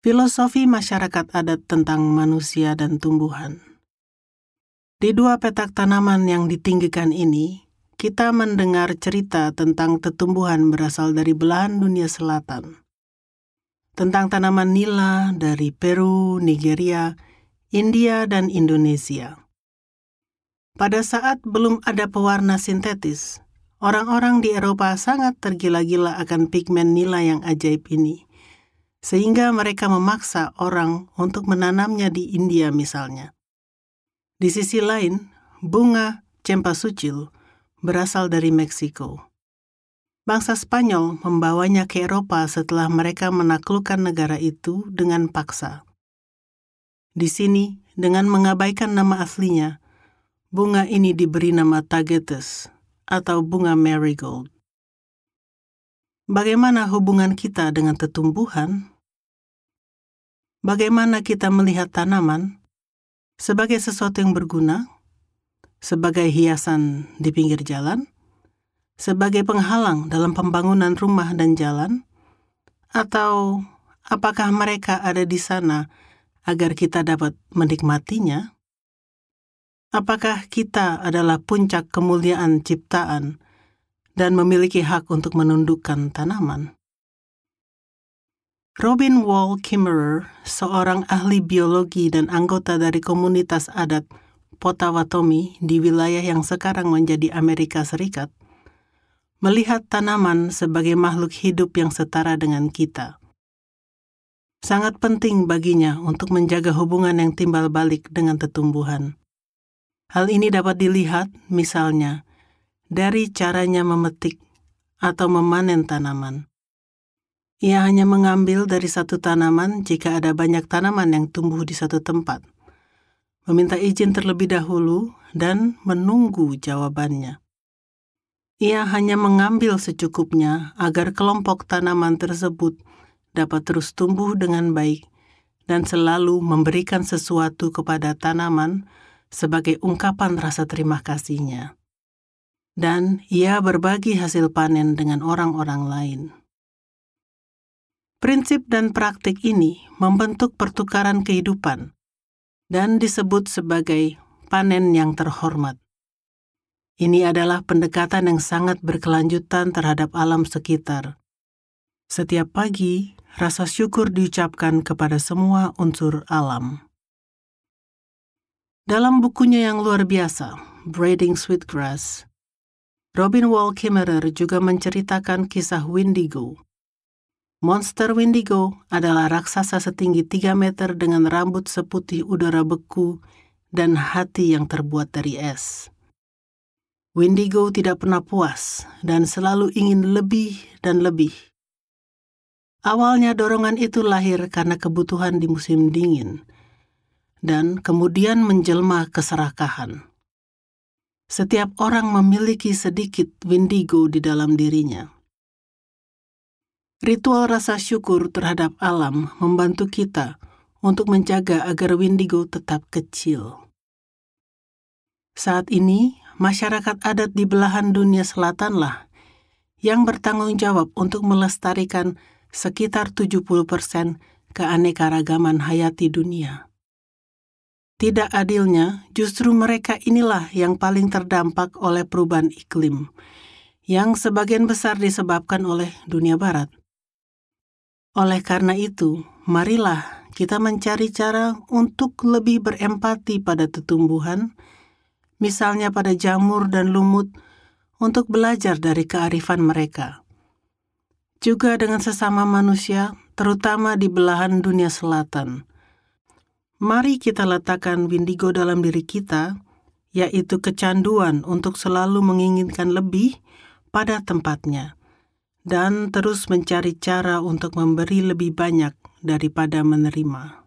Filosofi masyarakat adat tentang manusia dan tumbuhan. Di dua petak tanaman yang ditinggikan ini, kita mendengar cerita tentang tumbuhan berasal dari belahan dunia selatan. Tentang tanaman nila dari Peru, Nigeria, India, dan Indonesia. Pada saat belum ada pewarna sintetis, orang-orang di Eropa sangat tergila-gila akan pigmen nila yang ajaib ini. Sehingga mereka memaksa orang untuk menanamnya di India misalnya. Di sisi lain, bunga cempasúchil berasal dari Meksiko. Bangsa Spanyol membawanya ke Eropa setelah mereka menaklukkan negara itu dengan paksa. Di sini, dengan mengabaikan nama aslinya, bunga ini diberi nama tagetes atau bunga marigold. Bagaimana hubungan kita dengan tumbuhan? Bagaimana kita melihat tanaman sebagai sesuatu yang berguna, sebagai hiasan di pinggir jalan, sebagai penghalang dalam pembangunan rumah dan jalan, atau apakah mereka ada di sana agar kita dapat menikmatinya? Apakah kita adalah puncak kemuliaan ciptaan dan memiliki hak untuk menundukkan tanaman? Robin Wall Kimmerer, seorang ahli biologi dan anggota dari komunitas adat Potawatomi di wilayah yang sekarang menjadi Amerika Serikat, melihat tanaman sebagai makhluk hidup yang setara dengan kita. Sangat penting baginya untuk menjaga hubungan yang timbal balik dengan tumbuhan. Hal ini dapat dilihat, misalnya, dari caranya memetik atau memanen tanaman. Ia hanya mengambil dari satu tanaman jika ada banyak tanaman yang tumbuh di satu tempat, meminta izin terlebih dahulu, dan menunggu jawabannya. Ia hanya mengambil secukupnya agar kelompok tanaman tersebut dapat terus tumbuh dengan baik dan selalu memberikan sesuatu kepada tanaman sebagai ungkapan rasa terima kasihnya. Dan ia berbagi hasil panen dengan orang-orang lain. Prinsip dan praktik ini membentuk pertukaran kehidupan dan disebut sebagai panen yang terhormat. Ini adalah pendekatan yang sangat berkelanjutan terhadap alam sekitar. Setiap pagi, rasa syukur diucapkan kepada semua unsur alam. Dalam bukunya yang luar biasa, Braiding Sweetgrass, Robin Wall Kimmerer juga menceritakan kisah Wendigo. Monster Wendigo adalah raksasa setinggi 3 meter dengan rambut seputih udara beku dan hati yang terbuat dari es. Wendigo tidak pernah puas dan selalu ingin lebih dan lebih. Awalnya dorongan itu lahir karena kebutuhan di musim dingin, dan kemudian menjelma keserakahan. Setiap orang memiliki sedikit Wendigo di dalam dirinya. Ritual rasa syukur terhadap alam membantu kita untuk menjaga agar Wendigo tetap kecil. Saat ini, masyarakat adat di belahan dunia selatanlah yang bertanggung jawab untuk melestarikan sekitar 70% keanekaragaman hayati dunia. Tidak adilnya, justru mereka inilah yang paling terdampak oleh perubahan iklim, yang sebagian besar disebabkan oleh dunia barat. Oleh karena itu, marilah kita mencari cara untuk lebih berempati pada tumbuhan, misalnya pada jamur dan lumut, untuk belajar dari kearifan mereka. Juga dengan sesama manusia, terutama di belahan dunia selatan. Mari kita letakkan Wendigo dalam diri kita, yaitu kecanduan untuk selalu menginginkan lebih pada tempatnya, dan terus mencari cara untuk memberi lebih banyak daripada menerima.